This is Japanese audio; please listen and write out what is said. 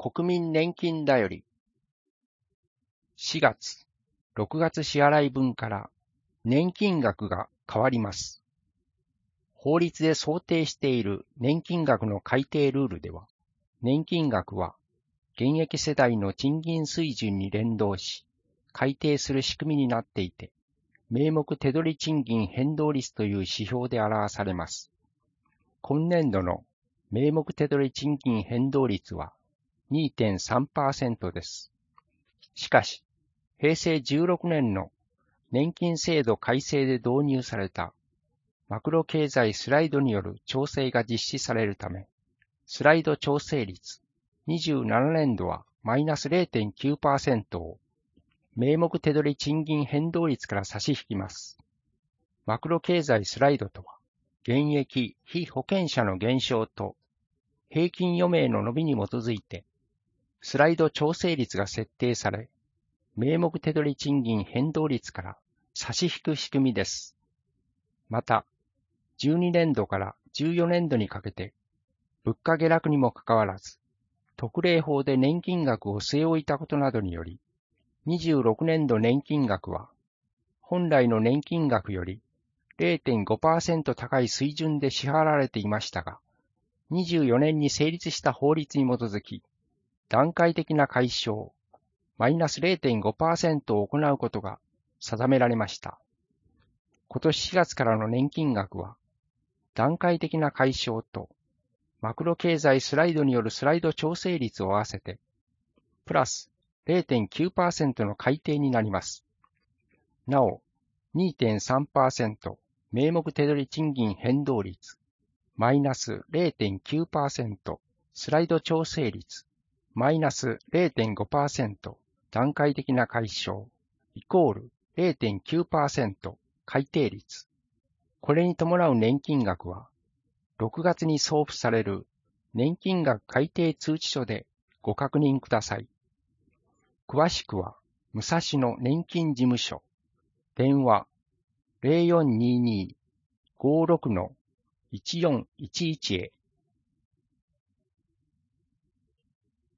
国民年金だより4月、6月支払い分から年金額が変わります。法律で想定している年金額の改定ルールでは、年金額は現役世代の賃金水準に連動し、改定する仕組みになっていて、名目手取り賃金変動率という指標で表されます。今年度の名目手取り賃金変動率は 2.3% です。しかし、平成16年の年金制度改正で導入されたマクロ経済スライドによる調整が実施されるため、スライド調整率27年度はマイナス 0.9% を名目手取り賃金変動率から差し引きます。マクロ経済スライドとは、現役被保険者の減少と平均余命の伸びに基づいて、スライド調整率が設定され、名目手取り賃金変動率から差し引く仕組みです。また、12年度から14年度にかけて、物価下落にもかかわらず、特例法で年金額を据え置いたことなどにより、26年度年金額は、本来の年金額より 0.5% 高い水準で支払われていましたが、24年に成立した法律に基づき、段階的な解消、マイナス 0.5% を行うことが定められました。今年4月からの年金額は、段階的な解消とマクロ経済スライドによるスライド調整率を合わせて、プラス 0.9% の改定になります。なお、2.3% 名目手取り賃金変動率、マイナス 0.9% スライド調整率、マイナス 0.5% 段階的な解消、イコール 0.9% 改定率。これに伴う年金額は、6月に送付される年金額改定通知書でご確認ください。詳しくは、武蔵野年金事務所、電話 0422-56-1411 へ。